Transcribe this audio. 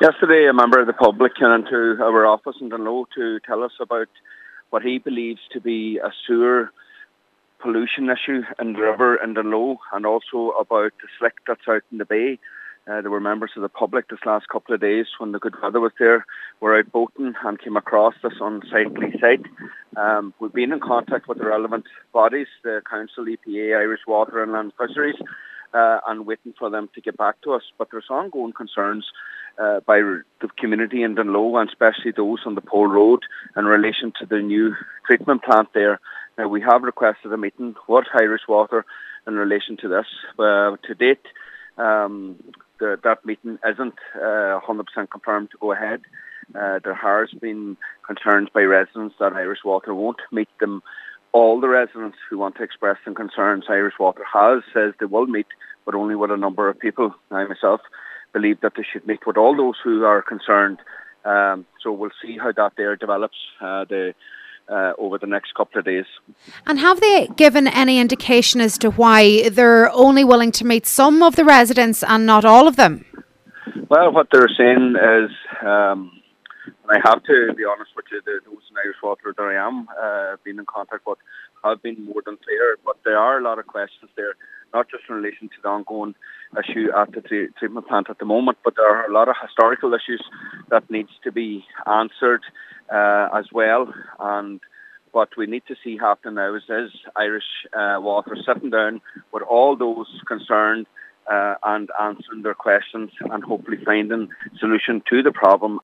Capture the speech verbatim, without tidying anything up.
Yesterday, a member of the public came into our office in Dunloe to tell us about what he believes to be a sewer pollution issue in the river in Dunloe, and also about the slick that's out in the bay. Uh, there were members of the public this last couple of days when the good weather was there, were out boating and came across this unsightly site. Um, we've been in contact with the relevant bodies, the Council, E P A, Irish Water and Land Fisheries, uh, and waiting for them to get back to us. But there's ongoing concerns uh, by the community in Dunloe, and especially those on the Pole Road, in relation to the new treatment plant there. Now, we have requested a meeting with Irish Water in relation to this. Uh, to date, um, the, that meeting isn't uh, one hundred percent confirmed to go ahead. Uh, there has been concerns by residents that Irish Water won't meet them. All the residents who want to express some concerns, Irish Water has, says they will meet, but only with a number of people. I myself believe that they should meet with all those who are concerned. Um, so we'll see how that there develops uh, the, uh, over the next couple of days. And have they given any indication as to why they're only willing to meet some of the residents and not all of them? Well, what they're saying is, um, and I have to be honest with you, the, those in Irish Water that I am uh, being in contact with have been more than clear, but there are a lot of questions there, not just in relation to the ongoing issue at the t- treatment plant at the moment, but there are a lot of historical issues that needs to be answered uh, as well. And what we need to see happen now is, is Irish uh, Water sitting down with all those concerned uh, and answering their questions and hopefully finding a solution to the problem